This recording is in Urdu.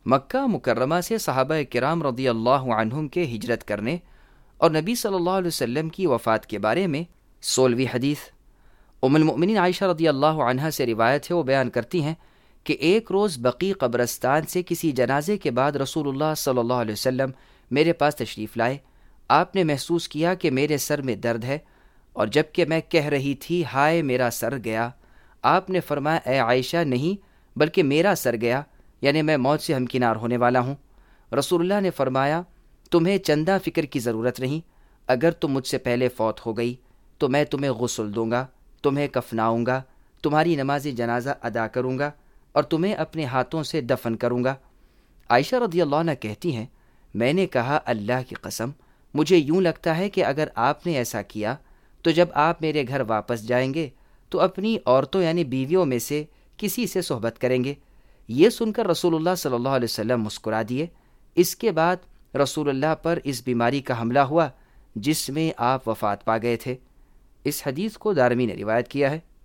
مکہ مکرمہ سے صحابہ کرام رضی اللہ عنہم کے ہجرت کرنے اور نبی صلی اللہ علیہ وسلم کی وفات کے بارے میں 16ویں حدیث۔ ام المؤمنین عائشہ رضی اللہ عنہا سے روایت ہے، وہ بیان کرتی ہیں کہ ایک روز بقیع قبرستان سے کسی جنازے کے بعد رسول اللہ صلی اللہ علیہ وسلم میرے پاس تشریف لائے۔ آپ نے محسوس کیا کہ میرے سر میں درد ہے، اور جب کہ میں کہہ رہی تھی ہائے میرا سر گیا، آپ نے فرمایا اے عائشہ نہیں بلکہ میرا سر گیا، یعنی میں موت سے ہمکنار ہونے والا ہوں۔ رسول اللہ نے فرمایا تمہیں چندہ فکر کی ضرورت نہیں، اگر تم مجھ سے پہلے فوت ہو گئی تو میں تمہیں غسل دوں گا، تمہیں کفناؤں گا، تمہاری نماز جنازہ ادا کروں گا اور تمہیں اپنے ہاتھوں سے دفن کروں گا۔ عائشہ رضی اللہ عنہ کہتی ہیں میں نے کہا اللہ کی قسم مجھے یوں لگتا ہے کہ اگر آپ نے ایسا کیا تو جب آپ میرے گھر واپس جائیں گے تو اپنی عورتوں یعنی بیویوں میں سے کسی سے صحبت کریں گے۔ یہ سن کر رسول اللہ صلی اللہ علیہ وسلم مسکرا دیے۔ اس کے بعد رسول اللہ پر اس بیماری کا حملہ ہوا جس میں آپ وفات پا گئے تھے۔ اس حدیث کو دارمی نے روایت کیا ہے۔